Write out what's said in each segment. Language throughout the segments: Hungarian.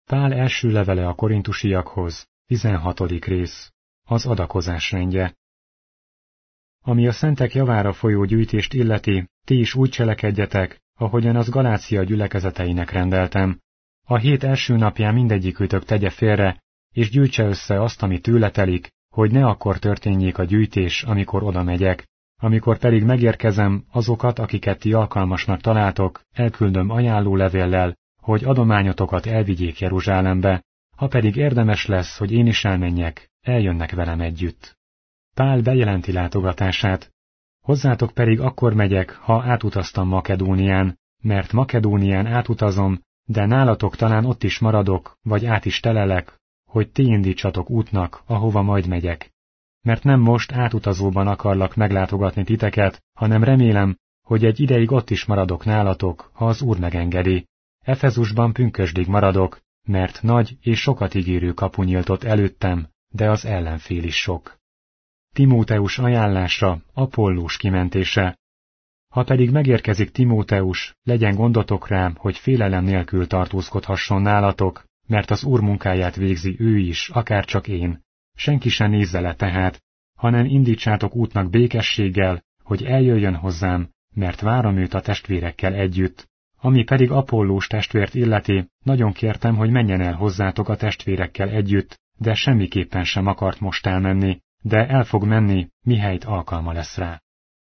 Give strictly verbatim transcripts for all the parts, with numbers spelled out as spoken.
Pál első levele a korintusiakhoz, tizenhatodik rész, az adakozás rendje. Ami a szentek javára folyó gyűjtést illeti, ti is úgy cselekedjetek, ahogyan az Galácia gyülekezeteinek rendeltem. A hét első napján mindegyikőtök tegye félre, és gyűjtse össze azt, ami tőle telik, hogy ne akkor történjék a gyűjtés, amikor oda megyek. Amikor pedig megérkezem, azokat, akiket ti alkalmasnak találtok, elküldöm ajánlólevéllel, hogy adományotokat elvigyék Jeruzsálembe, ha pedig érdemes lesz, hogy én is elmenjek, eljönnek velem együtt. Pál bejelenti látogatását. Hozzátok pedig akkor megyek, ha átutaztam Makedónián, mert Makedónián átutazom, de nálatok talán ott is maradok, vagy át is telelek, hogy ti indítsatok útnak, ahova majd megyek. Mert nem most átutazóban akarlak meglátogatni titeket, hanem remélem, hogy egy ideig ott is maradok nálatok, ha az Úr megengedi. Efezusban pünkösdig maradok, mert nagy és sokat ígérő kapu nyíltott előttem, de az ellenfél is sok. Timóteus ajánlása, Apollós kimentése. Ha pedig megérkezik Timóteus, legyen gondotok rám, hogy félelem nélkül tartózkodhasson nálatok, mert az Úr munkáját végzi ő is, akárcsak én. Senki sem nézze le tehát, hanem indítsátok útnak békességgel, hogy eljöjjön hozzám, mert várom őt a testvérekkel együtt. Ami pedig Apollós testvért illeti, nagyon kértem, hogy menjen el hozzátok a testvérekkel együtt, de semmiképpen sem akart most elmenni, de el fog menni, mihelyt alkalma lesz rá.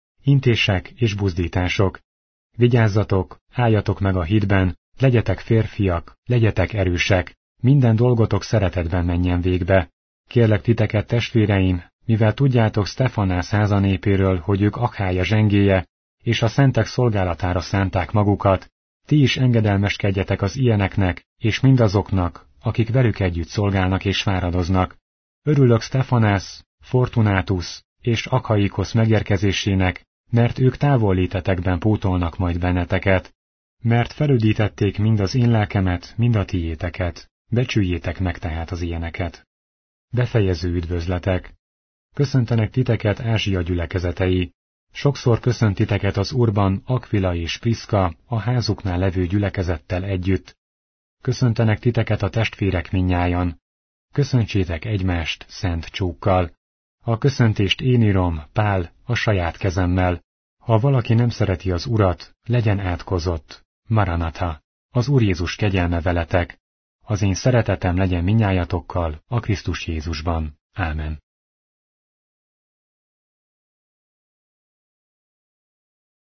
Intések és buzdítások. Vigyázzatok, álljatok meg a hitben, legyetek férfiak, legyetek erősek, minden dolgotok szeretetben menjen végbe. Kérlek titeket, testvéreim, mivel tudjátok Sztefanász háza népéről, hogy ők Akhája zsengéje, és a szentek szolgálatára szánták magukat, ti is engedelmeskedjetek az ilyeneknek, és mindazoknak, akik velük együtt szolgálnak és fáradoznak. Örülök Sztefanász, Fortunátus és Akhaikosz megérkezésének, mert ők távollétetekben pótolnak majd benneteket. Mert felüdítették mind az én lelkemet, mind a tiéteket, becsüljétek meg tehát az ilyeneket. Befejező üdvözletek. Köszöntenek titeket Ázsia gyülekezetei. Sokszor köszönt titeket az Úrban Akvila és Priszka a házuknál levő gyülekezettel együtt. Köszöntenek titeket a testvérek mindnyájan. Köszöntsétek egymást szent csókkal. A köszöntést én írom, Pál, a saját kezemmel. Ha valaki nem szereti az Urat, legyen átkozott. Maranatha. Az Úr Jézus kegyelme veletek. Az én szeretetem legyen mindnyájatokkal a Krisztus Jézusban. Ámen.